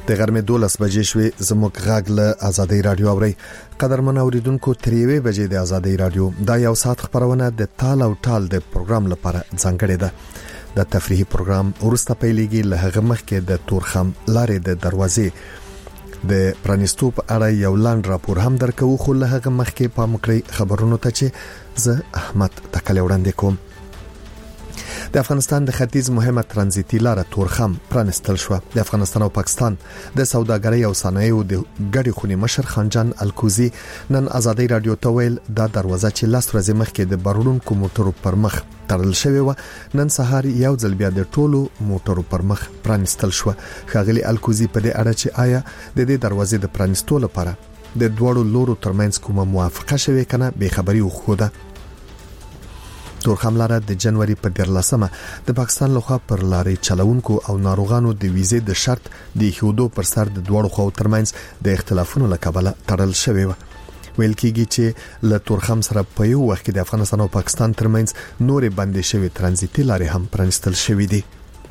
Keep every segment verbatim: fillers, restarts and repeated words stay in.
د غرمې دولس بجې شوې. زموږ غږ له آزادۍ رادیو اوري. قدرمن اوریدونکو تر یوې بجې د آزادۍ رادیو دا یو ساعت خبرونه د تال او ټال د پروګرام لپاره ځانګړې ده. د تفریحي پروګرام ورسته پیلېږي. له هغه مخکې د تورخم لارې د دروازې د پرانیستو په اړه یو لاند راپور هم درکو. خو له هغه مخکې پام کړئ خبرونو ته چې زه احمد تکل وړاندې کوم. د افغانستان د ختیځ مهمه ترانزیتي لار تورخم پرانستل شو. د افغانستان او پاکستان د سوداګرۍ او صنایعو د ګډې خونې مشر خانجان الکوزي نن آزادۍ رادیو ته ویل دا دروازه چې لاس ورځې مخکې د بارونکو موټرو پر مخ تړل شوی و نن سهار یو ځل بیا د ټولو موټرو پر مخ پرانستل شو. ښاغلي الکوزي په دې اړه چې آیا د دې دروازې د پرانستو لپاره د دوړو لورو ترمنځ کومه موافقه شوه کنه به خبري وخوده. تورخم لاره د جنوري په دیارلسمه د پاکستان لخوا پر لارې چلوونکو او ناروغانو د ویزې د شرط د هیودو پر سر د دوړو خو ترمنځ د اختلافونو لکبله تړل شوی و. ویل کېږي چې له تورخم سره په یو وخت کې د افغانستان او پاکستان ترمنځ نورې بندې شوی ترانزیتي لارې هم پرانستل شوې دي.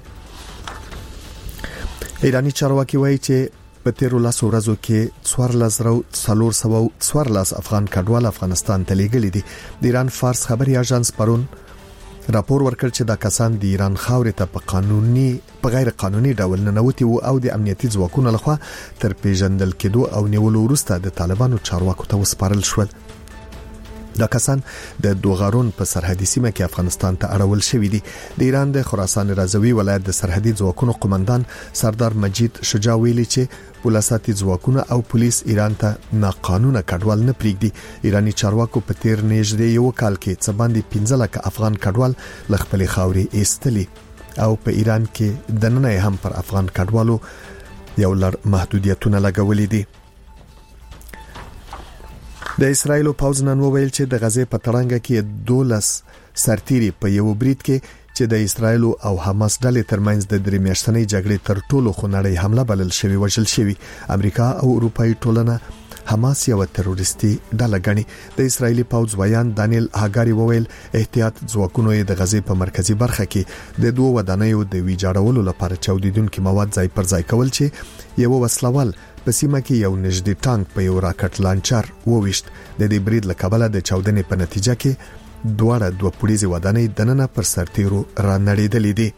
ایرانی چارواکي وایي چې په تیرو لاسو ورځو کې څوارلس زره څلور سوه څوارلس افغان کډوال افغانستان ته لیږلي دي. د ایران فارس خبري اژانس پرون راپور ورکړ چې دا کسان د ایران خاورې ته په قانوني په غیر قانوني ډول ننوتي وو او د امنیتي ځواکونو لخوا تر پیژندل کېدو او نیولو وروسته د طالبانو چارواکو ته وسپارل شول. دا کسان د دوغارون په سرحدي سیمه کې افغانستان ته اړول شوی دي. د ایران د خراسان رضوی ولایت د سرحدي ځواکونو قومندان سردار مجید شجاع ویلي چې پولیساتي ځواکونه او پولیس ایران ته ناقانونه کډوال نه پریږدي. ایرانی چارواکو په تیر نږدې یو کال کې څه باندې پنځه لک افغان کډوال ل خپل خاوري ایستلي او په ایران کې دننه هم پر افغان کډوالو یو لړ محدودیتونه لګولې دي. د اسرایل پوځ نن وویل چې د غزې په تړانګه کې دولس سرتیري په یو برید کې چې د اسرایل او حماس ډلې ترمنځ د درې میاشتنۍ جګړې تر ټولو خونړۍ حمله بلل شوی وژل شوی. امریکا او اروپאי ټولنه حماس یو تروریستي ډله ګڼي. د اسرایلی پوځ ویان دانیل هاګاری وویل احتیاط ځواکونو د غزې په مرکزی برخه کې د دوه ودانیو د ویجاړولو لپاره چاودیدونکو مواد ځای پر ځای کول چې یو وسلوال په سیمه کې یو نږدې ټانک په یو راکټ لانچر وويشت. د دې برید لکبله د چاودنې په نتیجه کې دواړه دوه پولیسي ودانۍ دننه پر سرتیرو را نړیدلې دي.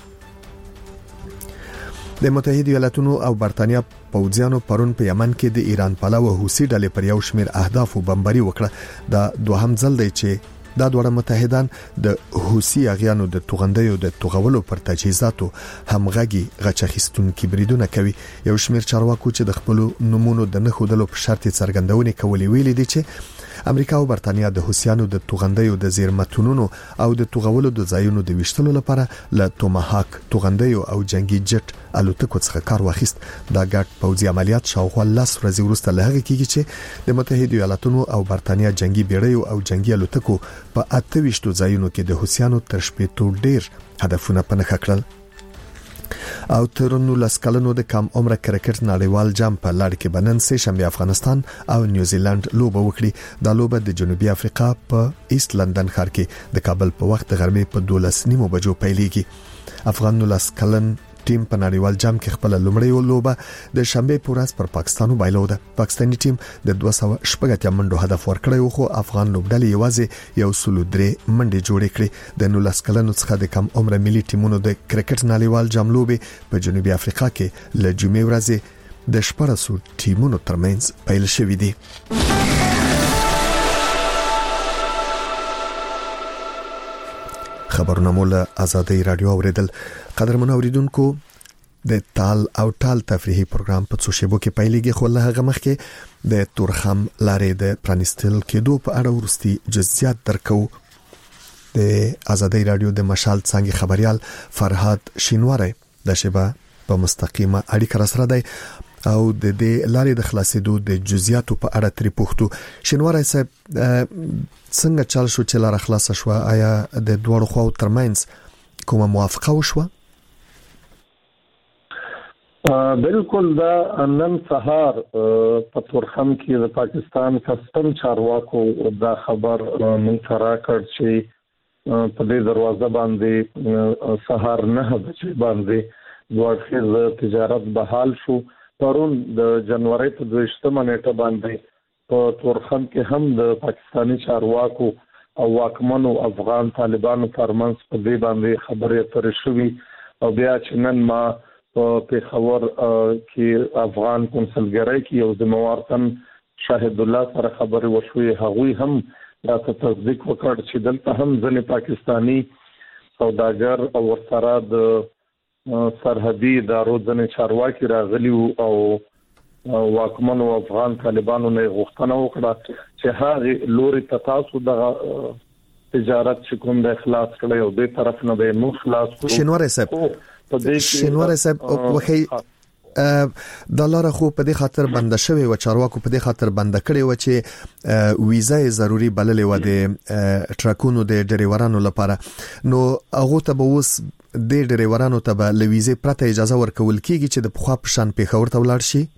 د متحده ایالاتونو او برتانیا پوځیانو پرون په یمن کې د ایران پلاوه حوثي ډلې پر یو شمېر اهداف بمباري وکړه. دا دوهم ځل دی چې دا دوه متحدان د حوثي اغیانو د توغندیو د توغولو پر تجهیزاتو همغږي غچخستونکو بریدونه کوي. یو شمېر چارواکو چې د خپل نمونو د نه خودلو په شرط څرګندونې کولې ویلي دي چې امریکا او برتانیا د حوثیانو د توغندیو د زیرمتونونو او د توغولو د ځایونو د وشتلو لپاره له توماهاک توغندیو او جنگي جټ الوتکو څخه کار واخیست. دا ګډ پوځي عملیات شاوخوا لاس ورځې وروسته له هغه کېږي چې د متحده ایالاتونو او برتانیا جنگي بیړیو او جنگي الوتکو په اته ویشتو ځایونو کې د حوثیانو تر شپېتو ډیر هدفونه په نښه کړل. او ترنو لسکلنو د کم عمر کرکټ نړیوال جام په لړ کې بنن سه شنبه افغانستان او نیوزیلند لوبه وکړي. دا لوبه د جنوبي افریقا په ایست لندن ښار کې د کابل په وخت د غرمې په دولس نیمو بجو پیلېږي. افغان لسکلن ټیم په نړیوال جام کې خپل لومړی لوبه د شنبه په ورځ پر پاکستانو بایلوده. پاکستاني ټیم د دوه سوه شپږ اتیا منډو هدف ورکړی خو افغان لوبډلې یوازې یو سلو درې منډې جوړې کړې. د نولس کلنو څخه د کم عمر ملي ټیمونو د کرکټ نړیوال جام لوبه په جنوبي افریقا کې له جمعې ورځې د شپږ ټیمونو ترمنځ پیل شوې دي. خبرونه مولا آزادۍ رادیو اوریدل. قدرمن اوریدونکو د تال او ټال تفریحي پروګرام په څو شیبو کې پیلېږي خو له هغه مخکې د تورخم لارې د پرانستل کېدو په اړه ورستي جزئیات درکو. د آزادۍ رادیو د مشال څنګه خبريال فرهاد شینواری د شبا په مستقیمه اړیکه سره دی او د دې لارې د خلاصېدو د جزئیاتو په اړه تری پوښتو. شینواری صاحب څنګه چل شو چې لار خلاص شو؟ آیا د دوړو خو ترمنځ کومه موافقه وشوه؟ بالکل دا نن سهار په تورخم کې د پاکستان کسټم چارواکو دا خبر من سره کړ چې په دې دروازه باندې سهار نه بجې باندې دوه خیز تجارت بحال شو پرون د جنوري په دویشتمه نیټه باندې په تورخم کې هم د پاکستاني چارواکو او واکمنو افغان طالبانو ترمنځ په دې باندې خبرې اترې شوې او بیا چې نن ما په پیښور کې افغان کنسلګرۍ کې یو ذمہوار تن شاهد الله سره خبرې وشوې هغوی هم دا تصدیق وکړ چې دلته هم ځینې پاکستاني سوداګر او ورسره د سرحدي ادارو ځینې چارواکي راغلي او واکمنو افغان طالبانو نه غوښتنه وکړه چې هغه لوري ته تاسو د تجارت چې کوم د اخلاص کړي او د طرف نه به مو خلاص کړو شنوار صاحب شنوار صاحب وخی د لاره خو په دې خاطر بند شوی او چارواکو په دې خاطر بند کړي و چې ویزه ضروری بللې و د ټرکونو د ډریورانو لپاره نو هغه ته به اوس د ډریورانو ته به لویزه پرته اجازه ورکول کیږي چې د پخوا په شان پیښور ته ولاړ شي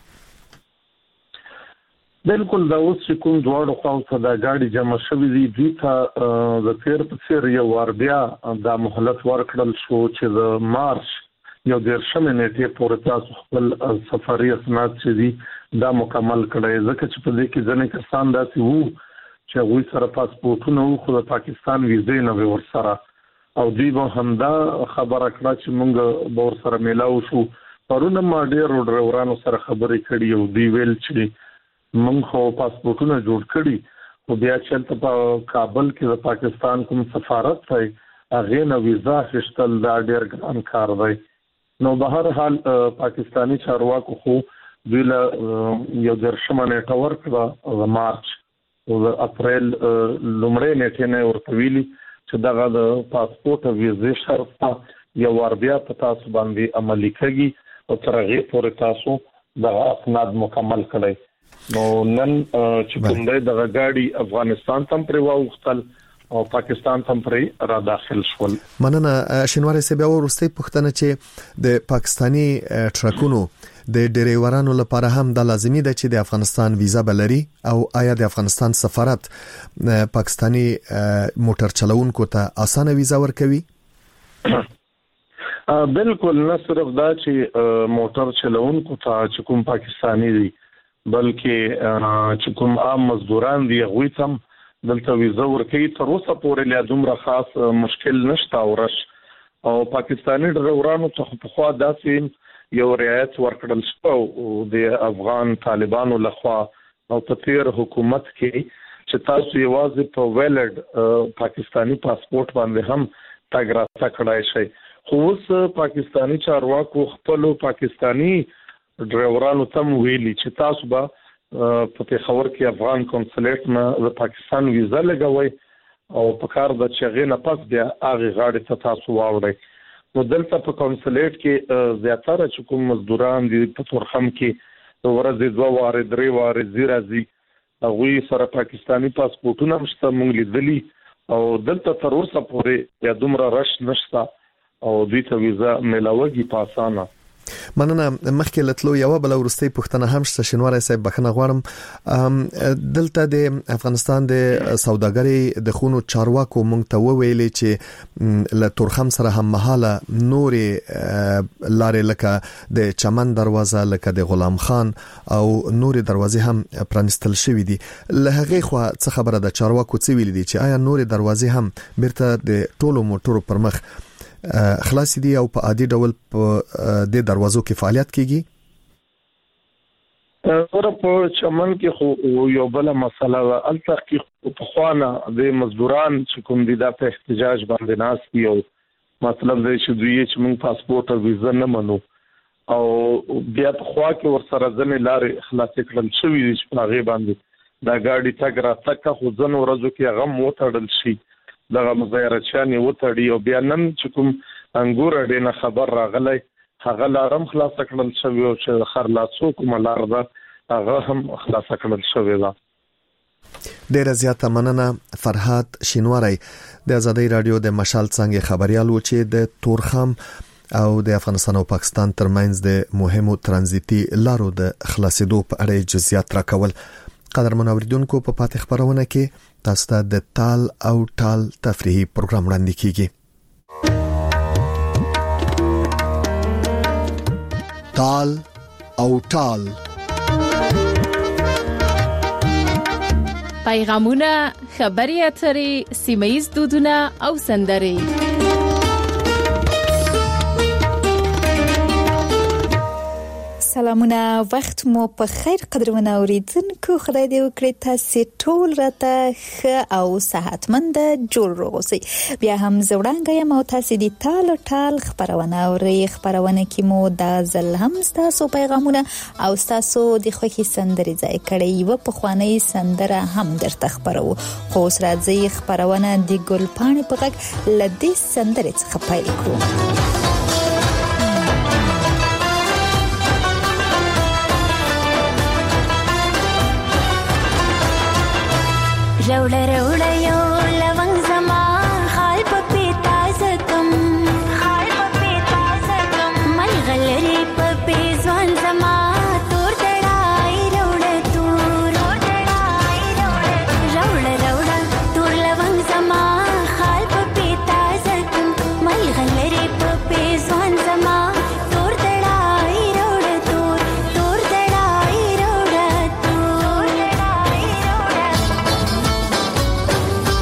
بالکل دا اوس چې کوم دواړو خواو ته د gaadi جمع شوې دي دوی ته د تیر په څیر یو ور بیا د مهلت ورکړل شو چې د مارچ یو ډیر شمه نیټه پورې تاسو خپل سفري اسناد چې دي دا مکمل کړئ ځکه چې په دې کې ځنې کسان داسې وو چې وی سره پاسپورتونه وو خو د پاکستان ویزې نه ور سره او دوی به همدا خبره کړه چې موږ به ور سره میلاو شو پرونه ما ډیر ډرایورانو سره خبرې کړې او دوی ویل چې موږ خو پاسپورتونه جوړ کړي خو بیا چې په کابل کې د پاکستان کوم سفارت دی هغه نه ویزا اخیستل دا ډیر ګران کار دی نو به هر حال پاکستانی چارواکو خو دوی له یو درشمه نیټه ورکړه د مارچ او د اپریل لومړۍ نیټه نه ورته ویلي چې دغه د پاسپورت او ویزې شرط یو ور بیا په تاسو باندې عملي کړي او تر هغه پورې تاسو د اسناد مکمل کړئ نو نن چې کوم دی دغه gaadi افغانستان ته پرې واوختل او پاکستان ته پرې را داخل شول مننه شنوار صاحب ورسته پښتنه چې د پاکستانی ټرکونو د ډریورانو لپاره هم د لازمي ده چې د افغانستان ویزا بلري او آیا د افغانستان سفارت پاکستانی موټر چلوونکو ته اسانه ویزا ورکوي بالکل نه صرف دا چې موټر چلوونکو ته چې کوم پاکستانی دي بلکې چې کوم عام مزدوران دي غوي تم دلته ویزا ورکوي تر اوسه پورې لا دومره خاص مشکل نشته ورش او پاکستانی ډرایورانو ته په خوا داسې یو رعایت ورکړل شو او د افغان طالبانو لخوا او په تیر حکومت کې چې تاسو یوازې په ویلډ پاکستانی پاسپورت باندې هم تګ راتګ کړای شي خو اوس پاکستانی چارواکو خپل پاکستانی ډرایورانو ته ویلي چې تاسو به په پیښور کې افغان کنسولیټ نه د پاکستان ویزا لګوي او په کار د چغې نه پس بیا هغه غاړي ته تاسو واوړئ نو دلته په کنسولیټ کې زیاتره چې کوم مزدوران دي په تورخم کې ورځې دوه واره درې واره زیرازي هغه سره پاکستانی پاسپورتونه مشته مونږ لیدلی او دلته تر اوسه پورې یا دومره رش نشته او دوی ته ویزا ملاوږي په اسانه مننه مخکې لتلو یو بل ورستي پښتنه هم شته شنوار صاحب بخنه غواړم دلته د افغانستان د سوداګرۍ د خونو چارواکو مونږ ته ویلي چې له تورخم سره هم مهاله نورې لارې لکه د چمن دروازه لکه د غلام خان او نورې دروازې هم پرانستل شوې دي له هغه خو څه خبره د چارواکو څه ویلي دي چې آیا نورې دروازې هم بیرته د ټولو موټرو پر مخ خلاص دي او په عادي ډول په د دروازو کې فعالیت کیږي ورته په چمن کې خو یو بل مسله ال تحقیق په خوانه د مزدوران چې کوم دي د احتجاج باندې ناس دي او مطلب دی چې دوی چې موږ پاسپورت او ویزا نه منو او بیا په خوا کې ورسره ځنې لارې خلاص کړل شوې دي چې په هغه باندې دا gaadi تګ را تک خو ځنو ورځو کې غم وټړل شي دغه مزایرچانی وټړي او بیا نن چې کوم انګور ډینه خبر راغلی هغه لارم خلاص کړل شوی او چې خرلاصو کوم لار ده هغه هم خلاص کړل شوی ده ډیر زیاته مننه فرهاد شینواری د آزادۍ رادیو د مشال څنګه خبريال و چې د تورخم او د افغانستان او پاکستان ترمنځ د مهمو ترانزیتي لارو د خلاصېدو په اړه جزئیات راکول قدر منوریدونکو په پاتې خبرونه کې تاسو ته د تال او ټال تفریحي پروګرام وړاندې کیږي تال او ټال. پیغامونه، خبري اترې، سیمه‌ییز دودونه او سندرې. سلامونه، وخت مو په خیر قدرمن اوریدونکو. خدای دې وکړي تاسو ټول راته ښه او صحتمند جوړ روغوسئ. بیا هم زوړانګه یم او تاسو دې ټال ټال خبرونه اورئ. خبرونه کې مو د ځل هم تاسو پیغامونه او تاسو د خوښي سندرې ځای کړي. یو په خواني سندره هم درته خبرو. خو اوس راځي خبرونه د ګلپاڼې په غږ لدې سندرې څخه پیل کړو. روڑا روڑا یو لونگ زما خال پپی تازه کم خال پپی تازه کم من غلری پپی ځوان زما تور دړای روڑا تور دړای روڑا روڑا روڑا تور لونگ زما خال پپی تازه کم من غلری پپی ځوان زما تور دړای روڑا تور تور دړای روڑا تور دړای روڑا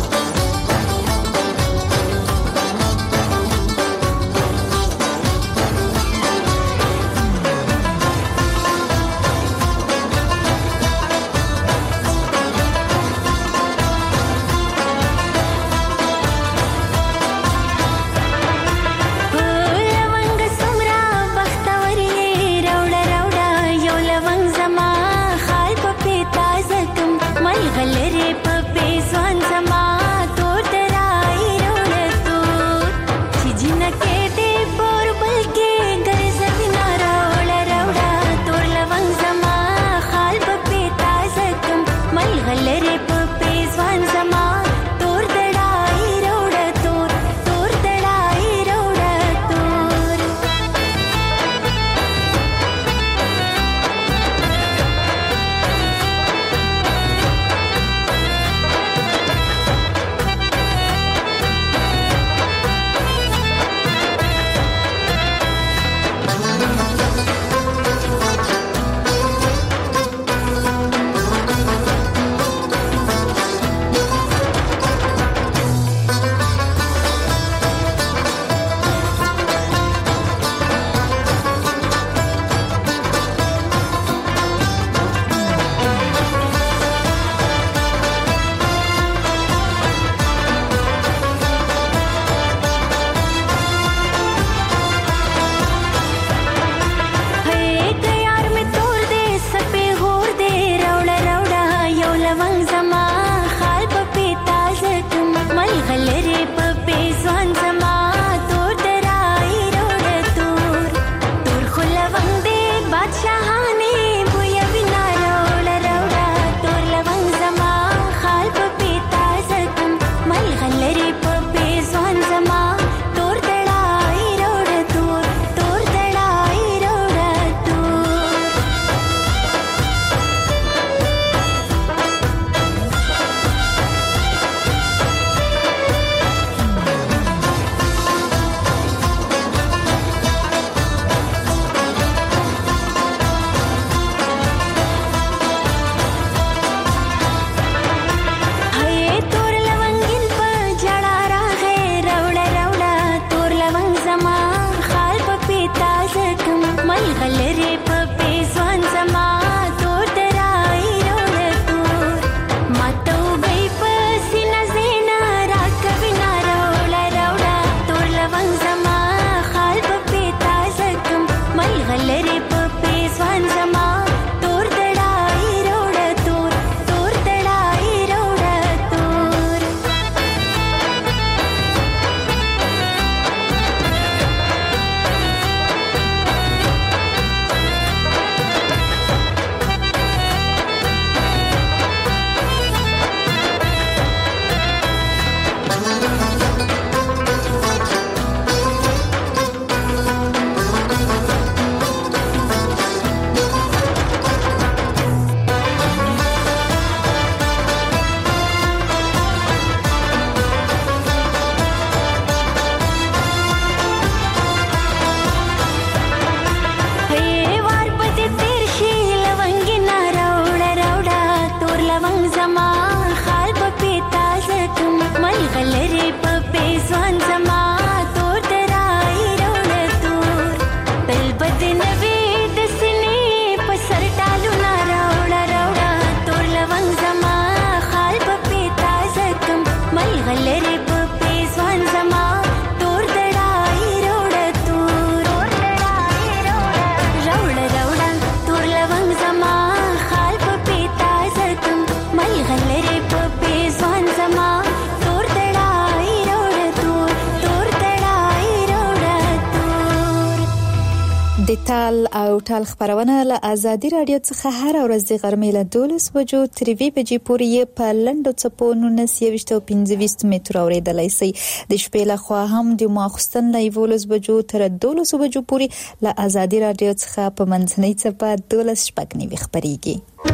د تال او ټال خبرونه له آزادي رادیو څخه هر ورځ د غرمې له دولس بجو تر دوه بجې پورې په لنډو څپو نولس یویشت او پنځه ویشت متره اورېدلی شئ. د شپې لخوا هم د ماخوستن له یولس بجو تر دولس بجو پورې له آزادي رادیو څخه په منځنۍ څپه دولس شپږ نوي خبرېږي.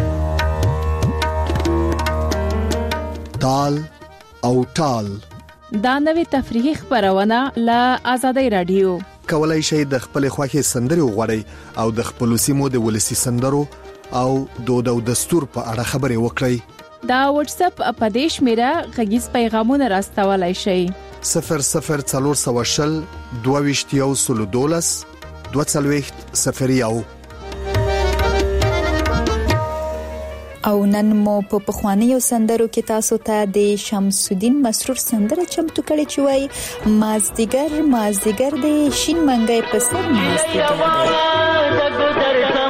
تال او ټال دا نوې تفریحي خبرونه له آزادي رادیو. کولای شئ د خپل خوښي سندري وغوړئ او د خپل سیمو د ولسی سندرو او دود او دستور په اړه خبرې وکړئ. دا واتس اپ اپدیش میرا غږیز پیغامونه راستولای شئ. صفر صفر څلور سوه شل دوه ویشت یو سلو دولس دوه څلوېښت صفر یو. او نن مو په پخوانیو سندرو کې تاسو ته د شمس الدین مسرور سندره چمتو کړې چې وایي مازدیګر مازدیګر د شین منګي په سر مازدیګر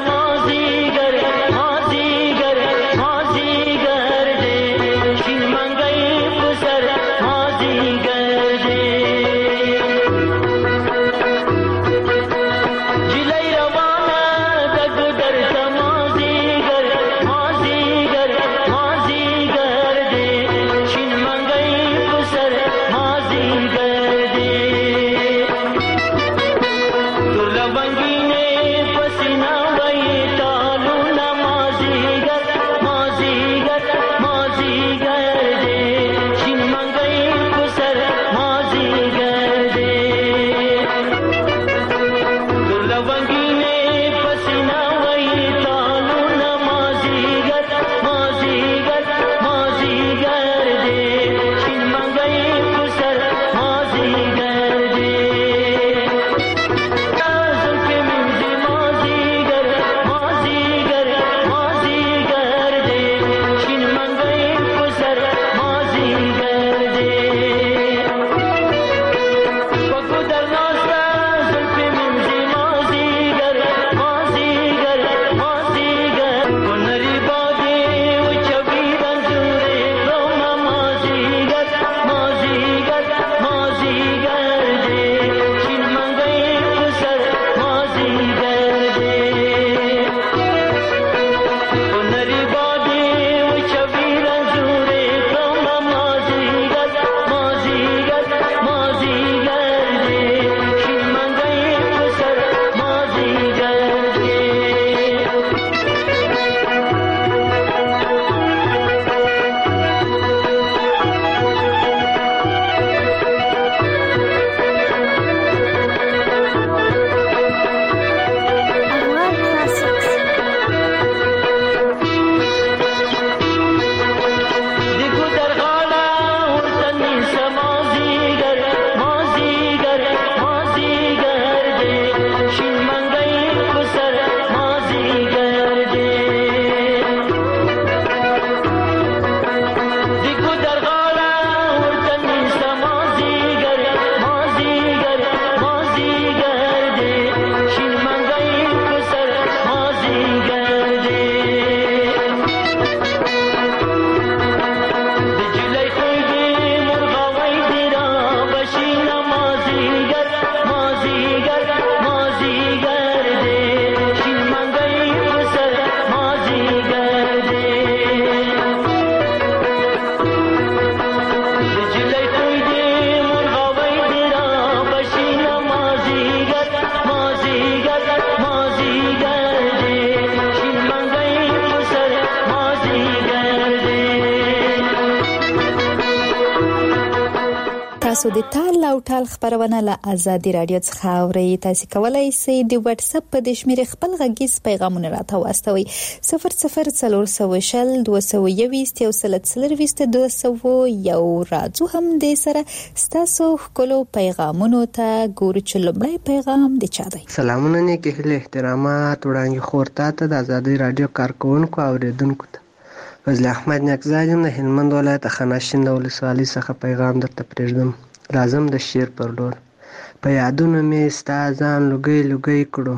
تاسو د تال او ټال خبرونه له آزادي رادیو څخه اورئ. تاسو کولای شئ د واتس اپ په د شمیرې خپل غږیز پیغامونه راته واستوئ. صفر صفر څلور سوه شل دوه سوه یویشت یو سل څلرویشت دوه سوه یو. راځو هم د سره ستاسو ښکلو پیغامونو ته ګورو چې لومړی پیغام د چا دی. سلامونه نیکې هیلې احترامات وړاندې خور ته د آزادي رادیو کارکونکو او اوریدونکو ته. فضل احمد نیکزاد یم د هلمند ولایت خاناشین د ولسوالۍ څخه پیغام درته پرېږدم. راځم د شعر پر لور. په یادونو مې ستا ځان لوګی لوګی کړو،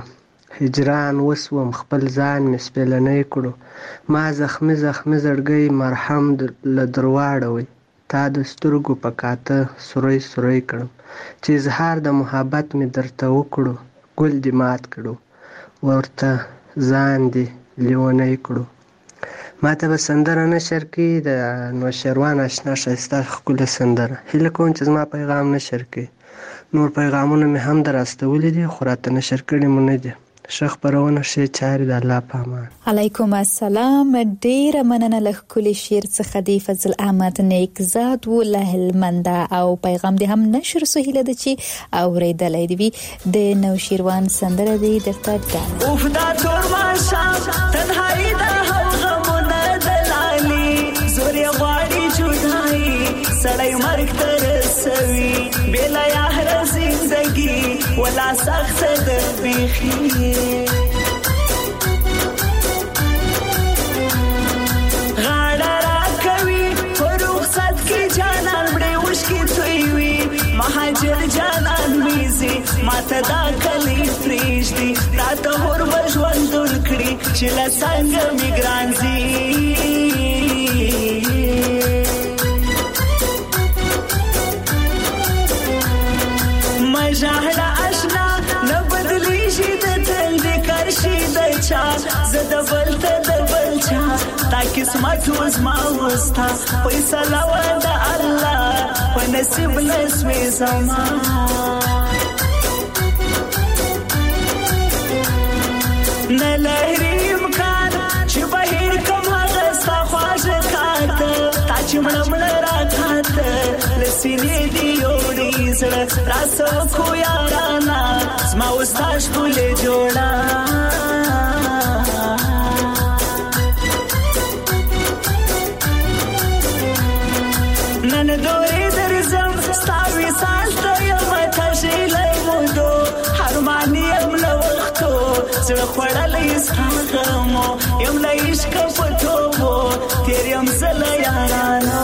هجران وسوم خپل ځان مې سپېلنی کړو. ما زخمي زخمي زړګی مرهم له درواړوي، تا د سترګو په کاته سوری سوری کړم. چې اظهار د محبت مې درته وکړو، ګل دې مات کړو. ورته ځان دې لیونی کړو. ما ته به سندره نشر کړي د نوشیروان اشنا ښایسته ښکلې سندره. هیله کوم چې زما پیغام نشر کړي. نور پیغامونه مې هم در استولي دي خو راته نشر کړي مو نه دي. ښه خپرونه ښې چارې د الله په امان. علیکم السلام. ډیره مننه له ښکلي شعر څخه دی فضل احمد نیکزاد و له هلمند او پیغام دې هم نشر سو. هیله ده چې اورېدلی دی وي. د نوشیروان سندره دی درته ډال اوف دا تور ماشام تنهایی دا هم غمونه دلالي زور یې غواړي جدایي سړی مرګ ته رسوي بېله یاره زندګي ولا سخته ده بیخي غاړه راکوي په رخصت کې جانان مړې اوښکې تویوي مهاجر جانان میزي ماته دا کلی پرېږدي راته هور به ژوندون کړي چې له څنګه مې ګران ځي مژاړه اشنا نه بدلیږي د تل د کرشي د چا زه د بل ته د بل چا تا قسمت وزما وستا فیصله و د الله په نصیب نسوي زما نه لري امکان چې بهیر کوم هغه ستا خواږه کاته تا چې مړه مړه راکاته له سینې دې یوړې زړه راسه وکړو یارانه زما اوس تا ښکلې جوړه نن دورې درځم ستا وصال ته یم تږې له مودو حرمان یم له وختو زړه خوړلی ستا غمو یم له عشقه په توبو تېر یم زه له یارانو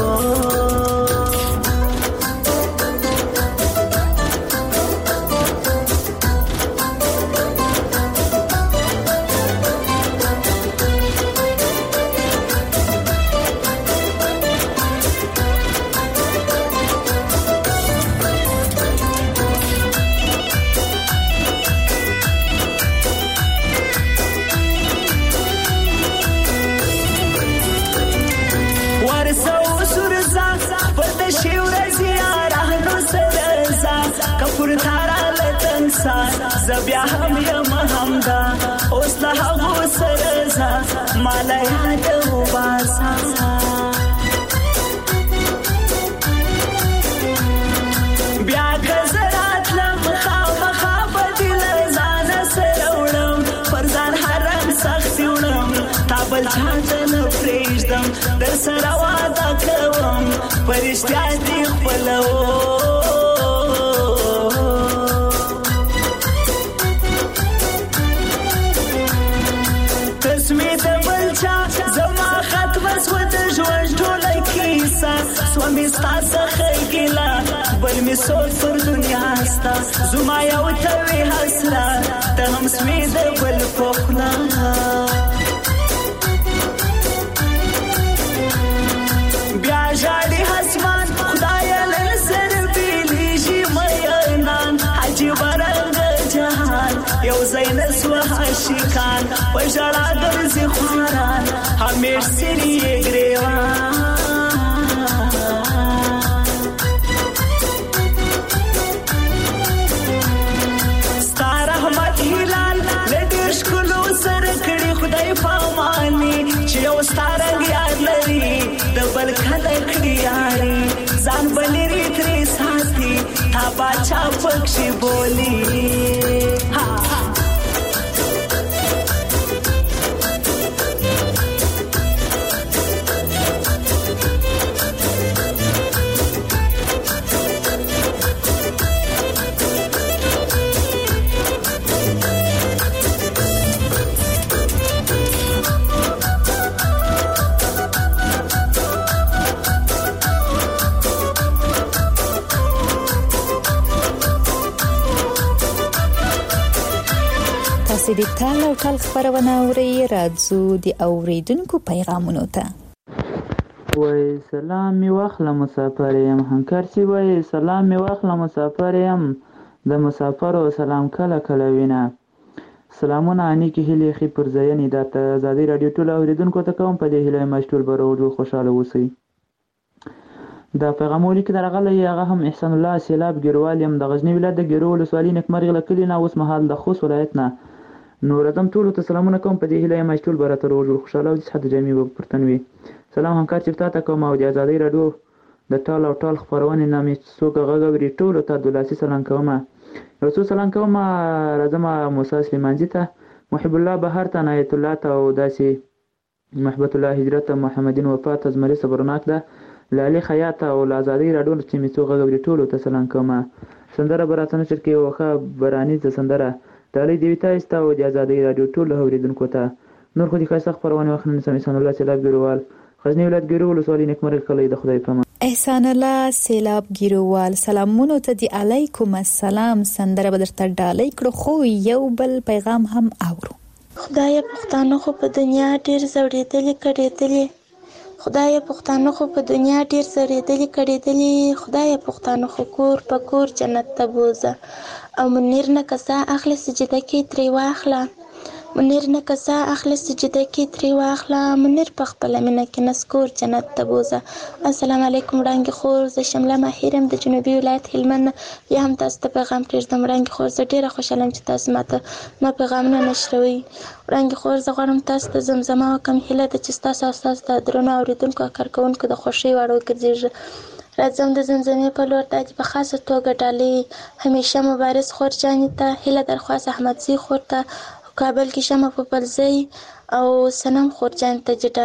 زبیا هم یم همدا اوس له هغو سره ځه ما له یاده وباسه بیا که زه راتلم خامخا به دې له ځانه سره وړم پر ځان حرم سختي وړم تا بل چا ته نه پرېږدم در سره واده کوم په رښتیا دې خپلوم سومی ستا څخه ګیله بل مې سوچ پر دنیا ستا زما یو ته وې حسرت ته هم سوې د بل په خوله بیا ژاړي اسمان خدایه له سره بېلېږي مینان عجیبه رنګه جهان یو ځای نه سوه عاشقان په ژړا ګرځي خواران همیش سري یې ګرېوان ستا رنګ یاد لري د بل کله کړي یاري ځان بلري ترې ساتي تا باچا پکښې بولي تاسو د تال او ټال خبرونه اورئ. راځو د اوریدونکو پیغامونو ته. وای سلام می واخله مسافر یم هنکر سی وای سلام می واخله مسافر یم د مسافر او سلام کله کله وینا سلامونه انیکې هیلې ښې پرځایانې دا ته ازادي راډیو ټولو اورېدونکو ته کوم په دې هیله یم چې ټول به روغ جوړ خوشحاله اوسئ. دا پیغامونه لیکي درغلی هغه هم احسان الله سیلاب ګیروال یم د غزني ولایت د ګیرو ولسوالۍ نیکمرغ له کلي نه اوس مهال د خوست ولایت نه نور اعظم ټولو ته سلامونه کوم په دې هیله یم چې ټول به راته روغ جوړ خوشحاله او د صحت جامې به پر تن وي. سلام همکار چې تا ته کوم او د ازادۍ راډیو د ټال او ټال خپرونې نه مې څوک غږ اوري ټولو ته عبدالاسي سلام کوم. یو څو سلام کوم راځم موسی سلیمانجي ته، محب الله بهر ته، عنایت الله ته او داسې محبت الله هجرت محمدین وفات زمري صبرناک ده، لالي خیاط او له ازادۍ راډیو چې مې څو غږ اوري ټولو ته سلام کوم. سندره به راته نشر کې یوه ښه برانیزه سندره ډالۍ دې وي تاسو ته او د ازادۍ راډیو ټولو اورېدونکو ته. نور خو دې ښایسته خپرونې واخلم. سم احسان الله سیلاب ګیروال، غزني ولایت ګیرو ولسوالۍ نیکمرغ کلی د خدای په امان. احسان الله سیلاب ګیروال سلامونو ته دی علیکم السلام. سندره به درته ډالۍ کړو خو یو بل پیغام هم اورو. خدای پښتانه خو په دنیا ډیر زړېدلې کړېدلې، خدای پښتانه خو په دنیا ډیر زړېدلې کړېدلې، خدای پښتانه خو کور په کور جنت ته بوزه او منیر نه کسا اخلي سجده کې ترې واخله، منیر نه کسا اخلي سجده کې ترې واخله، منیر په خپله مینه کې نسکور جنت ته بوزه. السلام علیکم وړانګې خور، زه شمله ماهر یم د جنوبي ولایت هلمند نه. بیا هم تاسو ته پیغام پرېږدم وړانګې خور، زه ډېره خوشحاله یم چې تاسو ماته ما پیغامونه نشروئ. وړانګې خور زه غواړم تاسو ته زمزمه وکړم، هیله ده چې ستاسو او ستاسو د درنو اورېدونکو او کارکوونکو د خوښۍ وړ وګرځېږي. راځم د زمزمې په لور، دا چې په خاصه توګه ډالۍ همیشه مبارز خورجانې ته، هیله درخواست احمدزي خور ته، کابل کې شمه په پلزۍ او سنم خورجان ته چې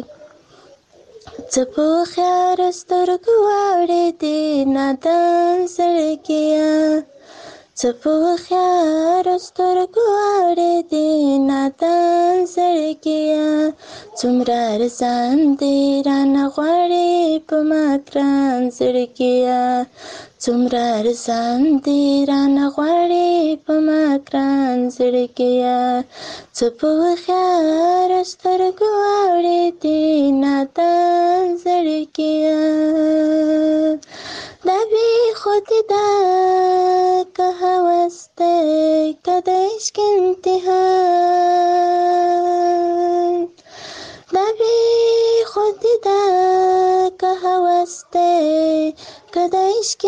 ډالۍ. څه په هوښیاره سترګو واړېدې نادان زړګیه، څه په هوښیاره سترګو واړېدې نادان زړګیه، څومره ارزان دې رانه غواړې په ما ګران زړګیه، څومره ارزان دې رانه غواړې په ما ګران زړګیه، څه په هوښیاره سترګو واړېدې نادان زړګیه. دا بې خودي ده که هوس دی که د عشق امتحان، دا بې خودي ده که هوس دی که د عشق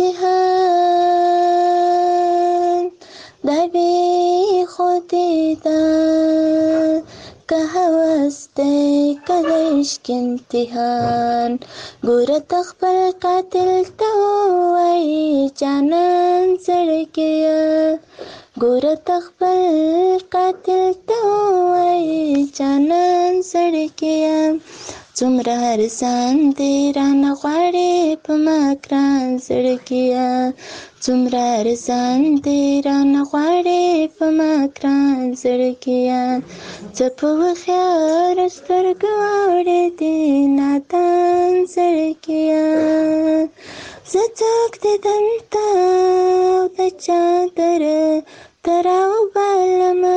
امتحان، دا بې خودي ده که هوس دی که د عشق امتحان. ګوره ته خپل قاتل ته ووایې جانان زړګیه، ګوره ته خپل قاتل ته ووایې جانان زړګیه، څومره ارزان دې رانه غواړې په ما ګران زړګیه، څومره ارزان دې رانه غواړې په ما ګران زړګیه، څه په هوښیاره سترګو واړېدې نادان زړګیه. زه څوک دیدن ته او د چادر ته راوبالمه،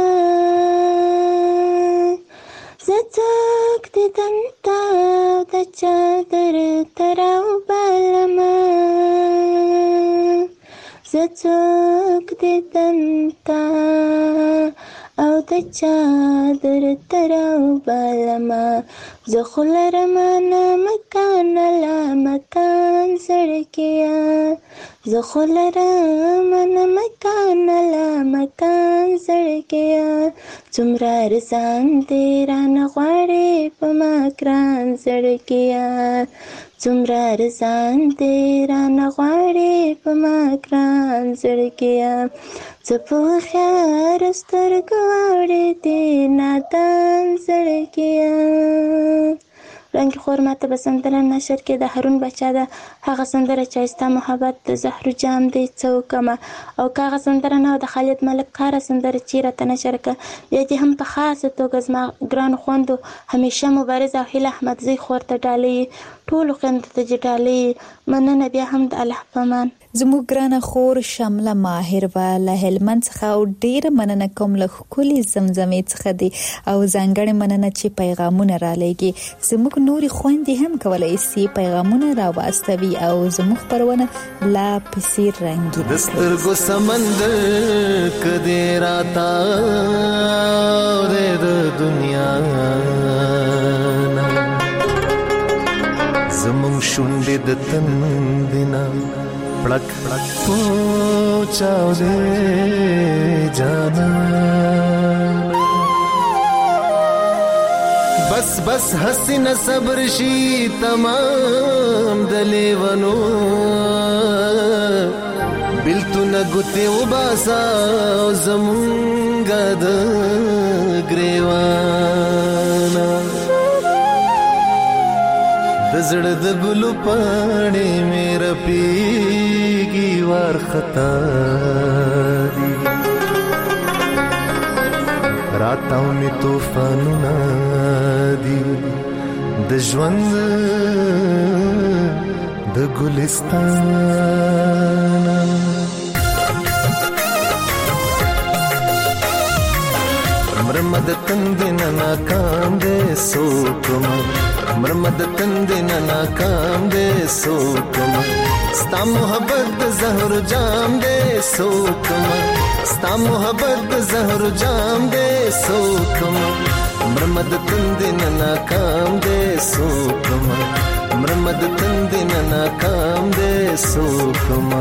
زه څوک دیدن ته او د چادر ته راوبالمه، زه څوک دیدن ته او د چادر ته راوبالمه، زه خو لرمه نه مکان له مکان زړګیه، زه خو لرمه نه مکان له مکان زړګیه، څومره ارزان دې رانه غواړې په ما ګران زړګیه، څومره ارزان دې رانه غواړې په ما ګران زړګیه، څه په هوښیاره سترګو واړېدې نادان زړګیه. وړانګې خور ماته به سندره نشر کې د هارون بچا ده، هغه سندره چې ستا محبت د زهرو جام دی څه وکمه، او که هغه سندره نه د خالد ملک کاره سندره چې راته نشر کړه. بیا دې هم په خاصه توګه زما ګرانو خویندو همیشه مبارزه او هیله احمدزي خور ته ډالۍ ټولو خویندو ته چې ډالۍ مننه بیا هم د الله په امان. زموږ ګرانه خور شمله ماهر و له هلمند څخه او ډیره مننه کوم له ښکلي زمزمې څخه دی او ځانګړې مننه چې پیغامونه را لېږي. زموږ نورې خویندې هم کولی سي پیغامونه را واستوي او زموږ خپرونه لا پسې رنګینه د سترګو سمندر کدی راتا د دنیا زمون شونډې د تندنا پړک پړک پوچاو دې جانا بس بس حسین صبر شي تمام د لیونو بلتونه ګوتې وباسا زمونږ د ګریوانا د زړه د ګلو پاڼې مې رپېږي وارخطا دي راتاو مې طوفانونه دي د ژوند د ګلستان مرمد تندنا ناکام دے سوکما مرمد تندنا ناکام دے سوکما ستا محبت زهر جام دے سوکما ستا محبت زهر جام دے سوکما مرمد تندنا ناکام دے سوکما مرمد تندنا ناکام دے سوکما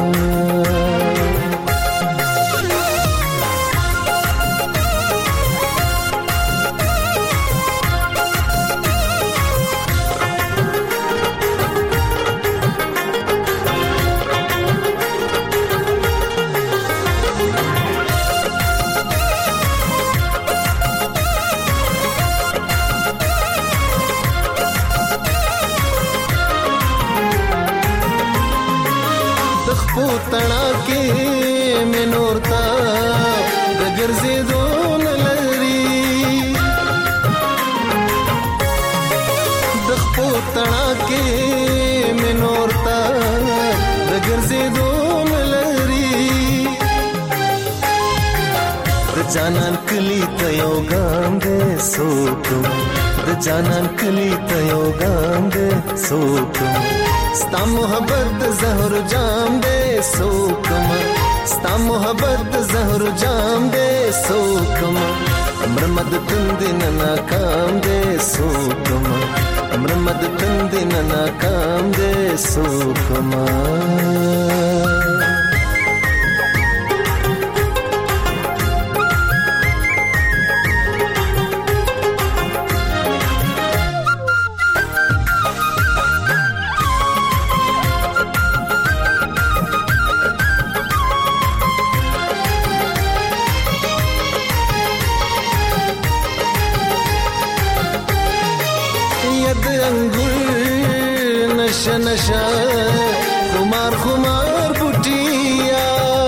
تنا کې مې نور تا د ګرځېدو نه لري د خپو تنا کې مې نور تا د ګرځېدو نه لري د جانان کلی ته یو ګام دې سوکم د جانان کلی ته یو ګام دې سوکم ستا محبت زهر جام دے سوکما ستا محبت زهر جام دے سوکما مرمد تندنا ناکام دے سوکما مرمد تندنا ناکام دے سوکما نشا نشا خمار خمار بوټیا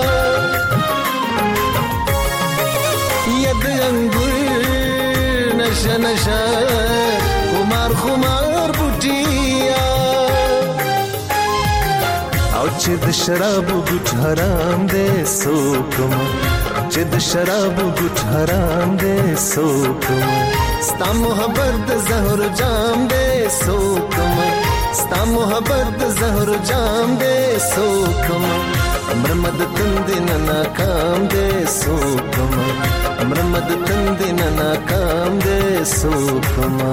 ید انګور نشا نشا خمار خمار بوټیا او چې د شراب ګټ حرام دې سوکم چې د شراب ګټ حرام دې سوکم ستا محبت زهر جام دې سوکم ستا محبت زهر جام دے سوکما مرمد تندنا ناکام دے سوکما مرمد تندنا ناکام دے سوکما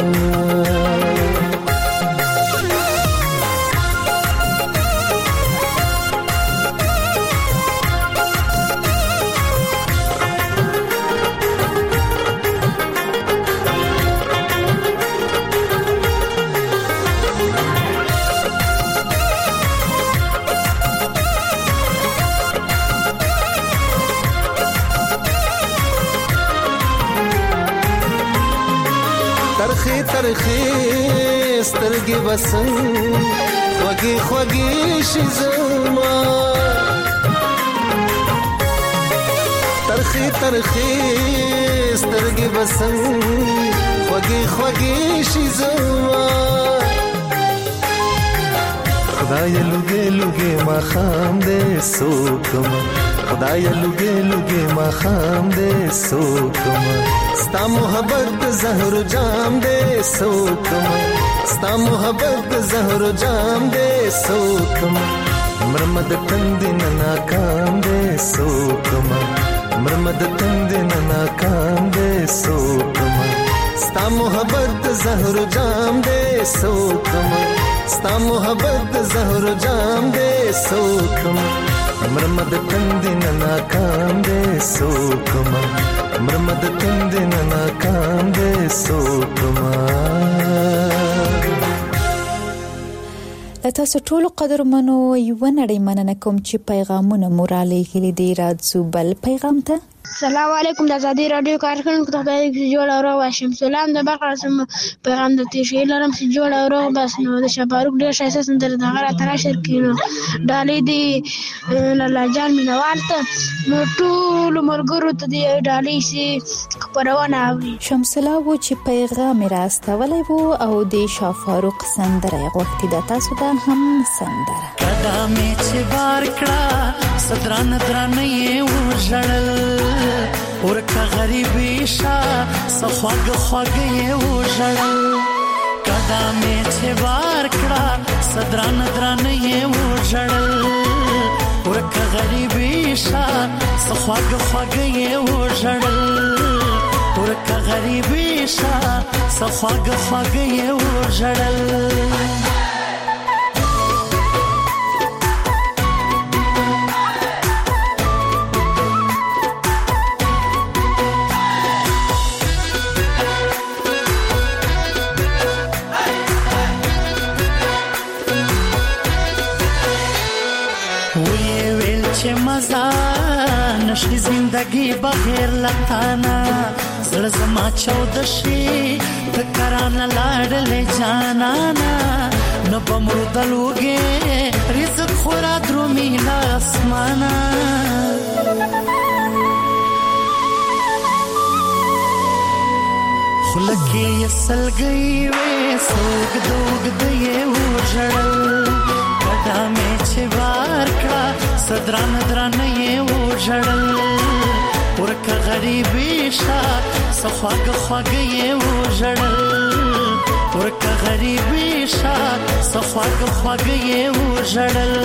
ترخی ترخی سترګې بسن خوږې خوږې شي زما ترخی ترخی سترګې بسن خوږې خوږې شي زما خدای لوګي لوګي ما خام دې سوکم خدای لوګي لوګي ما خام دې سوکم ستا محبت زهر جام دې سوکم ستا محبت زهر جام دې سوکم مرمد تندن ناکام دې سوکم مرمد تندن ناکام دې سوکم ستا محبت زهر جام دې سوکم ستا محبت زهر جام دې سوکم مرمد تندن ناکام دې سوکم مرمد تندن ناکام دې سوکم تاسو ټول قدرمنو یو نړۍ مننه کوم چې پیغامونه مورالي غلي دی راځو بل پیغام ته السلام علیکم د آزادۍ رادیو کارکونکو ته خدای دې جوړ او روغ واشم سلام د بقره سم پیغام د تشیل لرم چې جوړ او روغ بس نو د شپاروک ډیر شایسته سندر د غره تر شر کینو ډالې دی لالا جان مینوال ته نو ټول مرګرو ته دی ډالې سي خبرونه اوري شمس الله و چې پیغام راستولای وو او د شفاروق سندره غوښتي د تاسو ته هم سندره قدمه چې بار کړه صدران درنه یې ورژړل ورکه غریبی شا سخواگ خواگی وژړل قدمه چې بار کړه صدران درنه وژړل ورکه غریبی شا سخواگ خواگی وژړل ورکه غریبی شا سخواگ خواگی وژړل مزا نشي زندگی بغیر لتانا زړه زما چود شي فکران لاړلې جانانا نو بمردلوګي رزق خورا درومي لا اسمانا خلکې سلګي وې سوګ دوګ دې وژړل قدمه چې بار کړه صدران درنه یې وژړل ورکه غریبی شا سخواګ خواګ یې وژړل ورکه غریبی شا سخواګ خواګ یې وژړل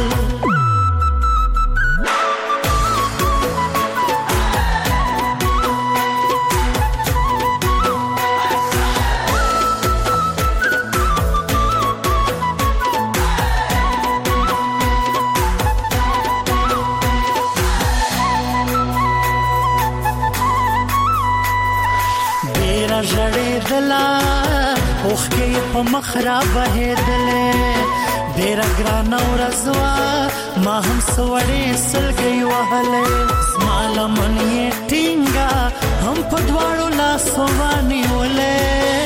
اوخکې په مخرا بهدلې ډېر ګران او رضوا ما هم سوړې سلګي وهلې سمال منې ټینګا هم په دواړو لاسو باندې ولې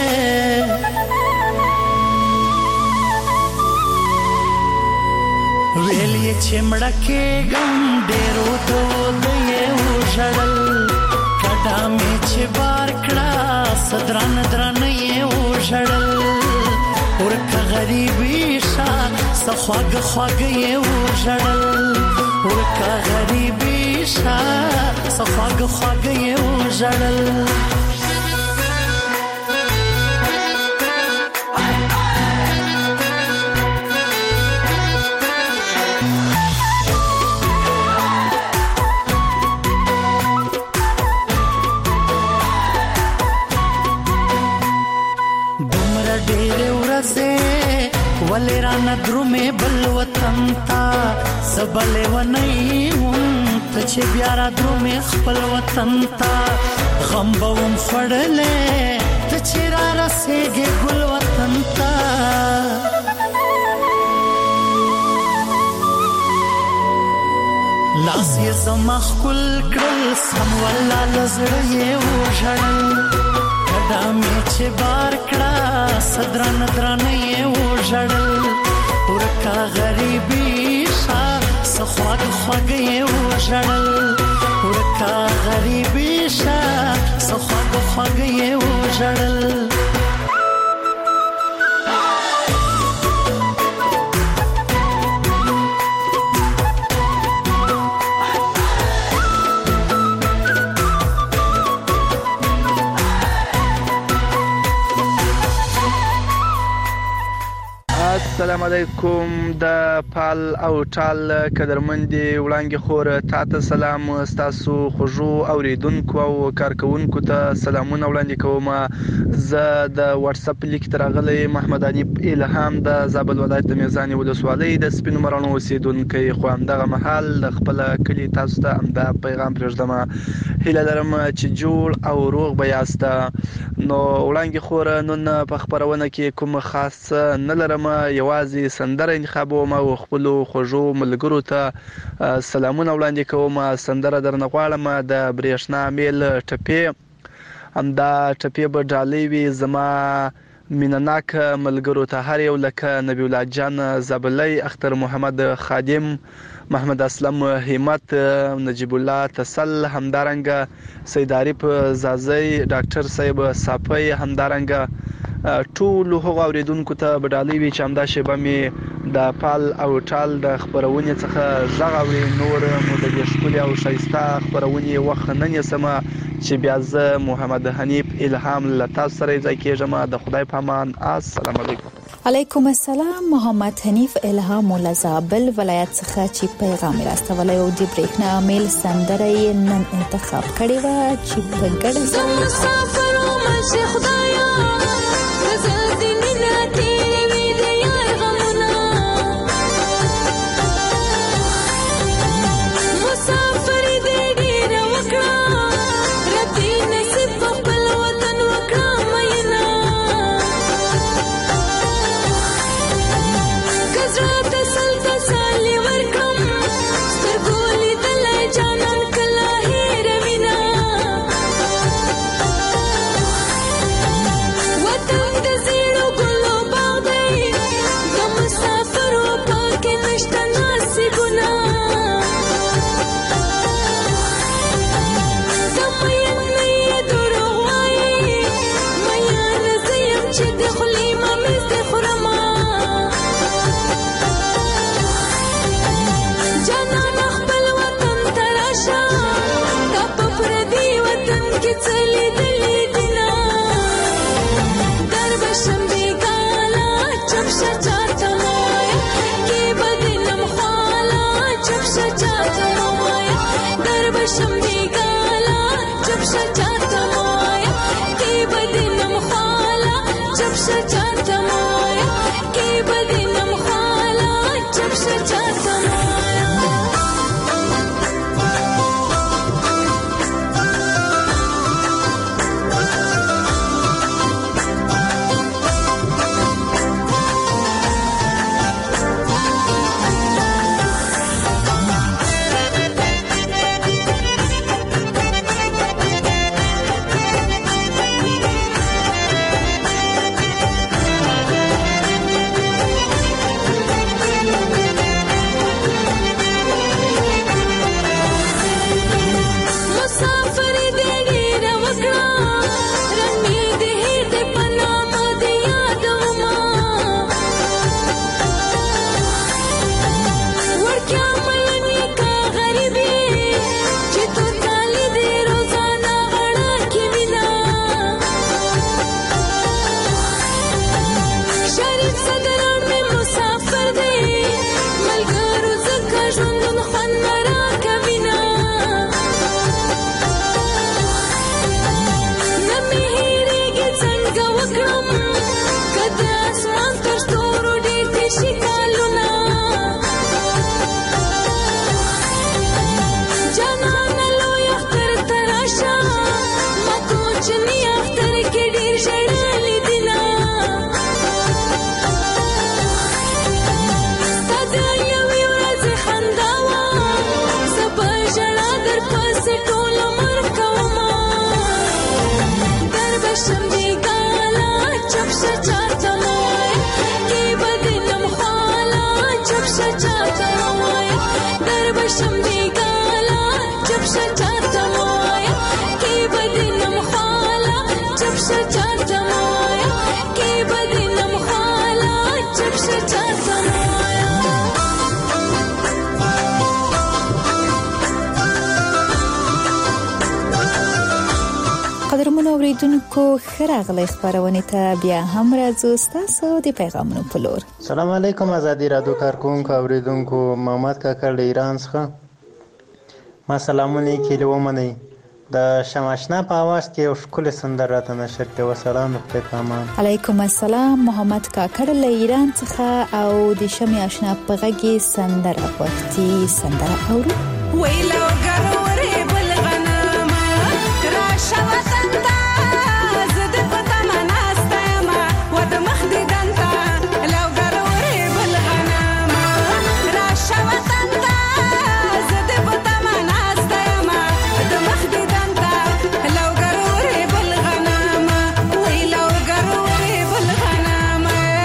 ویلې چې مړکه ګم ډېرو دوی وژړل قدمه چې بار کړه صدران درنه یې وژړل ورکه غریبی شا سخواګ خواګ یې وژړل ورکه غریبی شا سخواګ خواګ یې وژړل ولرانا درومه بل وطن تا سبله ونی هم ته چې بیا را درومه خپل وطن تا غم بوم خړلې ته چې را رسېږي ګل وطن تا لاس یې زما خپل کړل سم ولا لزړ یې وژړل قدمه چې بار کړه صدران درنه یې وژړل ورکه غریبی شا سخواګ خواګ یې وژړل ورکه غریبی شا سخواګ خواګ یې وژړل السلام علیکم د پال او ټال قدرمندي وړاندې خور تاسو سلام تاسو خوږو اوریدونکو او کارکونکو ته سلامونه وړاندې کوم. زه د واتس اپ لیک ترغلي محمد علي الهام د زابل ولایت د میزان ولسوالۍ د سپینو مرانو اوسیدونکو خو همدغه محل د خپل کلی تاسو ته امدا پیغام پرېږدم. هیله لرم چې جوړ او روغ به یاست. نو وړاندې خور نن په خبرونه کې کوم خاص نه لرم، یوازې سندره انتخابوم او خپل خوږو ملګرو ته سلامونه وړاندې کوم. سندره درنه غواړم د برېښنا میل ټپې، همدا ټپې به ډالۍ وي زما مینناک ملګرو ته، هر یو لکه نبی الله جان زابلی، اختر محمد خادم، محمد اسلم همت، نجیب الله تسل، همدارنګه سید عارف زازی، ډاکټر صاحب صافی، همدارنګه ټول هغه اوریدونکو ته بدالي وی چې همدا شیبه می د پال او ټال د خبرونې څخه ژغوري. نور مو د ښکلي او ښایسته خبرونې وخت نه نیسم چې بیا زه محمد حنیف الهام له تاسو سره ځای کېږم. د خدای په امان. السلام علیکم. علیکم السلام. محمد حنیف الهام له زابل ولایت څخه چې پیغام راستولی او د برېښنا میل سندره یې نن انتخاب کړې وه چې په ګډه زه مسافر وم چې خدایا قدرمنو اوریدونکو خراغلی خبرونه ته بیا هم راځو ستاسو د پیغامونو په لور. سلام علیکم آزادی رادیو کارکونکو اوریدونکو، محمد کاکړ له ایران څخه. ما سلامونه کړي ومنئ. د شماشنا په आवाज کې یو ښکلی سندره ته نشر کوي. سلام خدای پامان. علیکم السلام، محمد کاکړ له ایران څخه او د شماشنا په غږی سندره وختي سندره اورو. ویلو ګرورې بل غنم راشه وطن ته زه د پته ناسته یم و د مخ دیدن ته لو ګرورې بل غنم راشه وطن ته زه د پته ناسته یم د مخ دیدن ته لو ګرورې بل غنم ویلو ګرورې بل غنم.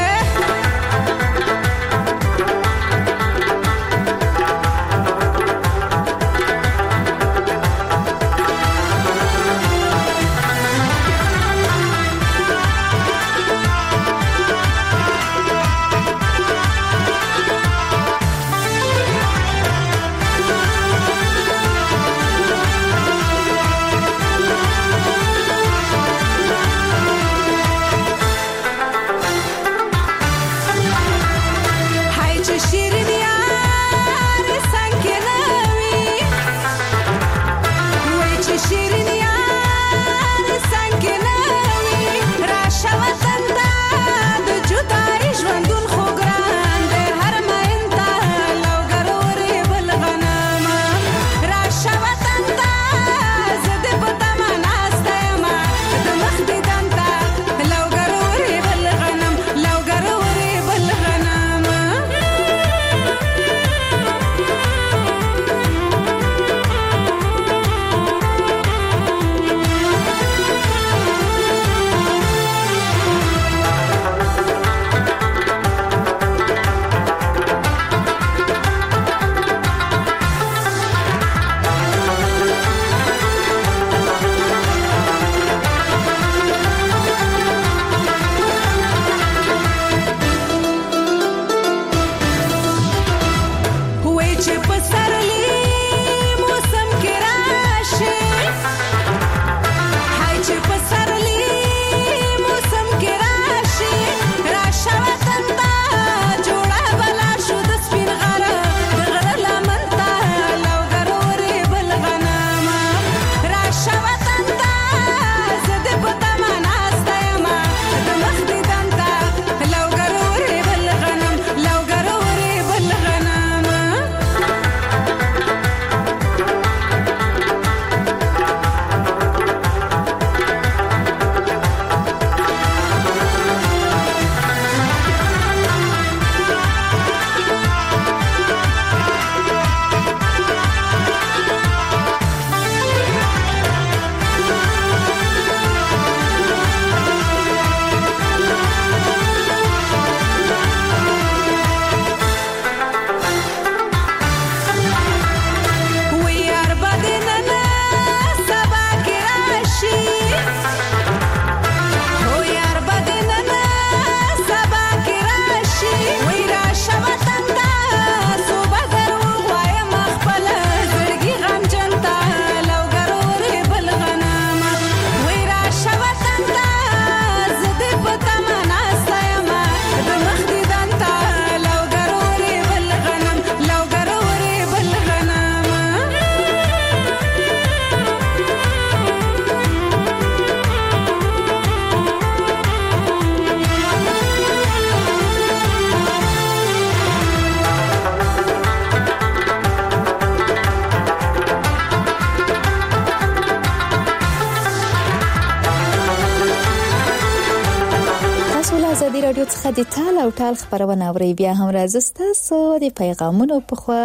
ازادي رادیو څخه د ټال او ټال خبرونه اوري. بیا هم راځي تاسو د پیغامونو په خوا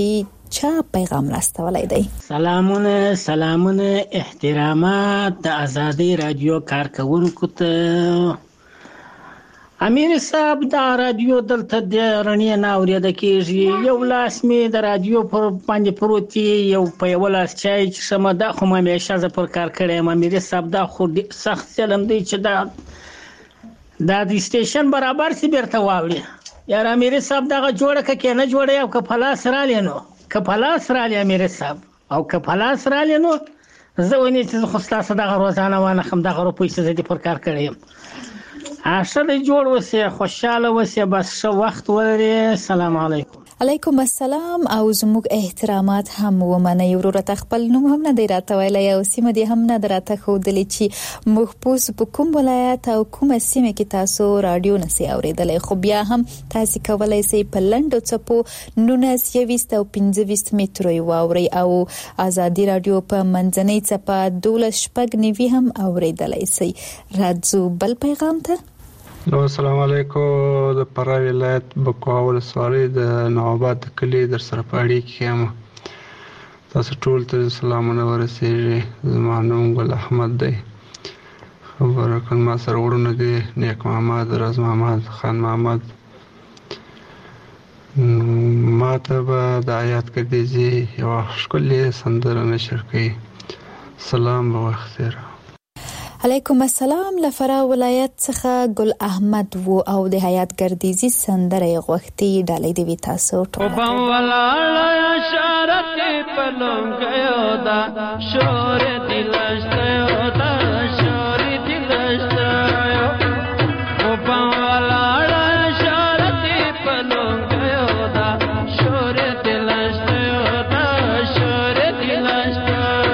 چې چا پیغام راستولای دی. سلامونه سلامونه احترامات د ازادي رادیو کارکونکو ته. امیر صاحب د رادیو دلته د رڼې نه اورېده کېږي. یو لاس مې د رادیو پر باندې پروت یو په یو لاس چای چې سم ده خو مې همیشه ز پر کار کړی یم. امیر صاحب دا خو سخت چلم دی چې دا دا د سټیشن برابر سی بیرته واوړي. یار امیر صاحب دغه جوړه ک کې نه جوړه او ک پلاس را لینو ک پلاس را لې امیر صاحب او ک پلاس را لینو زه ونی چې خو ستاسو دغه روزانه وانه خم دغه روپۍ څه زه دې پر کار کړی یم. ښه دی، جوړ اوسې، خوشحاله اوسې، بس ښه وخت ولرې. السلام علیکم. علیکم السلام او زموږ احترامات هم ومنئ. ورته خپل نوم هم نه دی راته ویلی او سیمه دې هم نه ده راته ښودلې چې محفوظ په کوم ولایت او کومه سیمه کې تاسو راډیو نسئ اورېدلی، خو بیا هم تاسې کولی سئ په لنډو څپو نولس یویست او پنځه ویشت مترو یې واورئ او ازادي راډیو په منځنۍ څپه دولس شپږ نوي هم اورېدلی سئ. راځو بل پیغام ته. نو السلام علیکم. د فراه ولایت بکواه ولسوالۍ د نواباد کلي در سره په اړیکه کې یم. تاسو ټول ته سلامونه ورسیږي. زما نوم ګل احمد دی. خبره کړم ما سره وړونه دي نیک محمد، راز محمد، خان محمد. ما ته به د آیات کدیزي یوه ښکلې سندره نشر کوي. سلام به وخت تیر. علیکم السلام. له فراه ولایت څخه ګل احمد و او د حیات ګردیزي سندره یې غوښتي. ډالۍ دې وي تاسو ټول. وبم ولاړه شارت پلونګیو دا شور دلشتو دا شور دلشتو. وبم ولاړه شارت پلونګیو دا شور دلشتو دا شور دلشتو.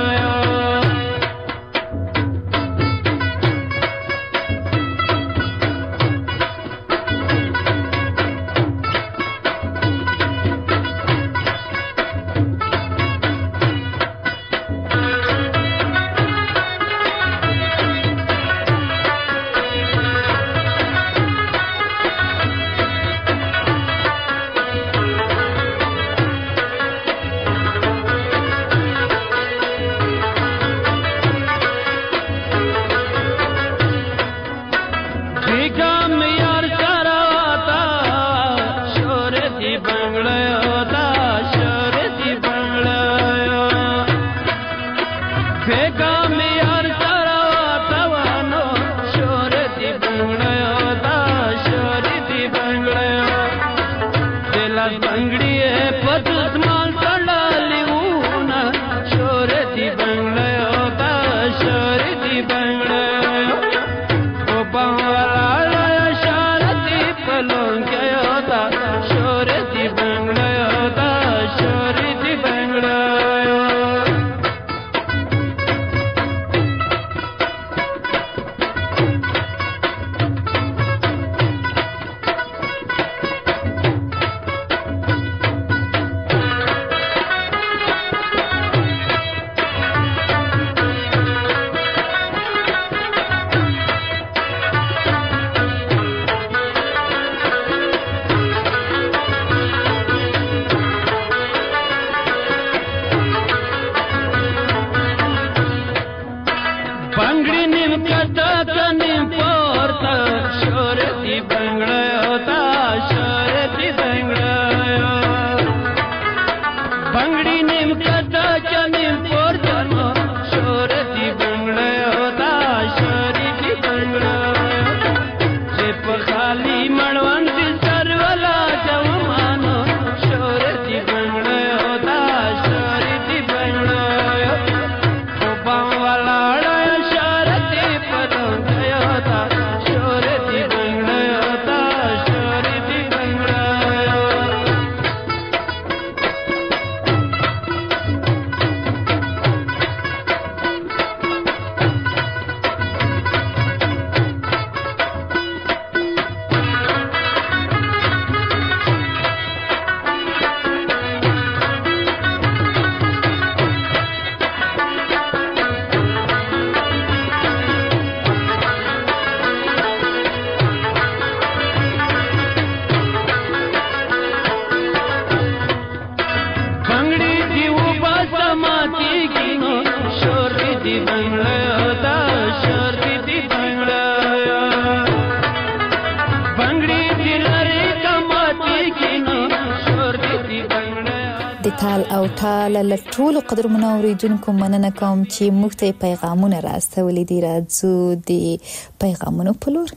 تال او ټال له ټولو قدرمنو اوریدونکو مننه کوم چې موږ ته پیغامونه راستولي دي. راځو د پیغامونو په لور.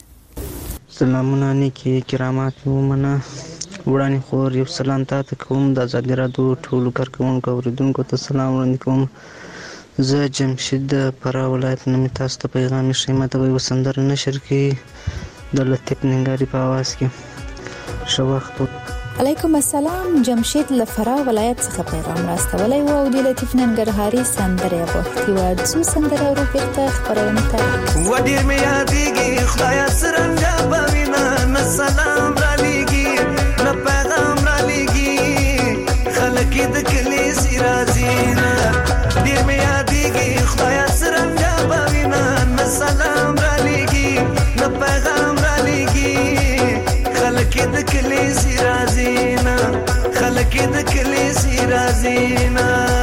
سلامونه نیکی کرامات ومنه وړاندې خور یو سلام تاسو کوم د ازادي راډیو ټولو کارکونکو اوریدونکو ته سلام وړاندې کوم. زه جمشید د فراه ولایت نه مې تاسو ته پیغام ښیم. ماته به یوه سندره نشر کړي د لطیف ننګاري په اواز کې. ښه وخت. علیکم السلام. جمشید له فراه ولایت څخه پیغام راستولی و او د لطیف ننګرهاري سندرې غوښتي وه. ځو سندره اورو بیرته خپرونې ته. و ډېر مې یادېږي خدایه څرنګه به وینه نه سلام رالیږي نه پیغام رالیږي خلک یې د کلیسې راځي نه. ډېر مې یادېږي خدایه څرنګه به وینه نه سلام رالیږي نه پیغام رالیږي خلک یې د کلیسې راځي نه خلک یې د کلیسې راځي نه.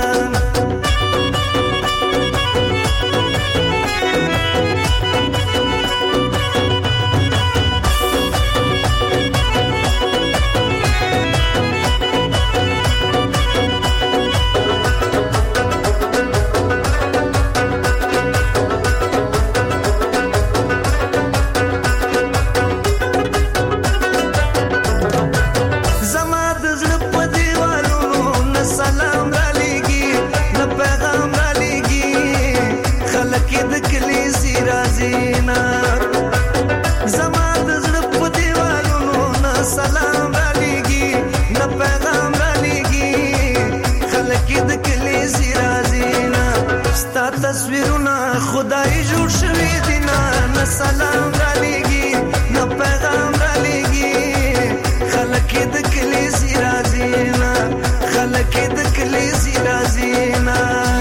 تصویرونه خدای جوړ شوي دي نه نه سلام رالیږي نه پیغام رالیږي خلک یې د کلیسې راځي نه خلک یې د کلیسې راځي نه.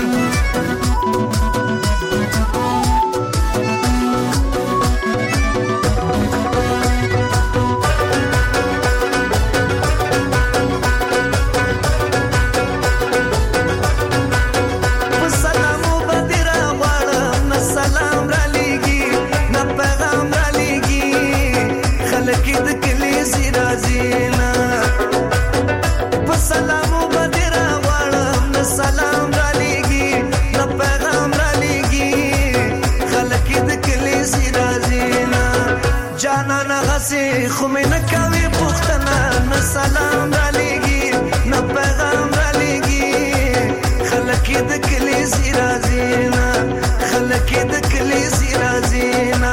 خو مې نه کوي پوښتنه نه سلام رالیږي نه پیغام رالیږي خلک یې د کلیسې راځي نه خلک یې د کلیسې راځي نه.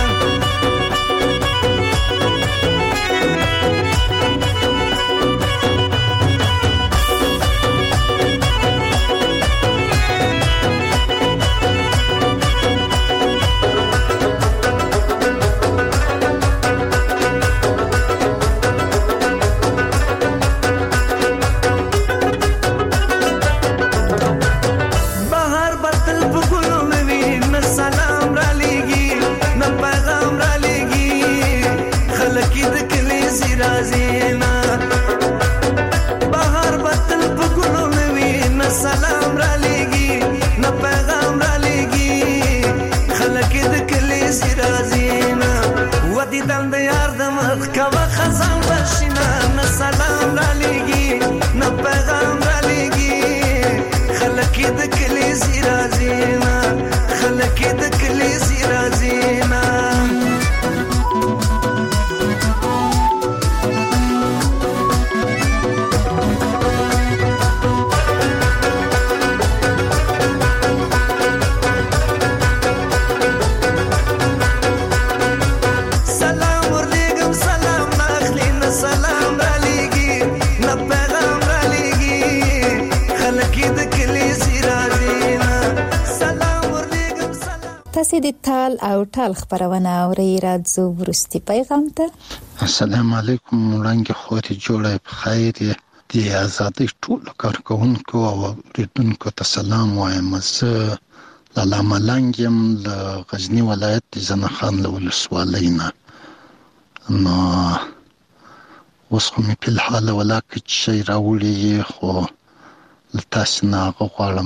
تاسې د تال او ټال خبرونه اورئ. راځو وروستي پیغام ته. السلام علیکم. وړاندې خورې جوړه په خیر د آزادۍ ټولو کارکوونکو او اوریدونکو ته سلام وایم. زه لالا ملنګ یم له غزني ولایت د زنه خان له ولسوالۍ نه. نو اوس خو مې په الحال ولاکه چې شی راوړي خو له تاسې نه هغه غواړم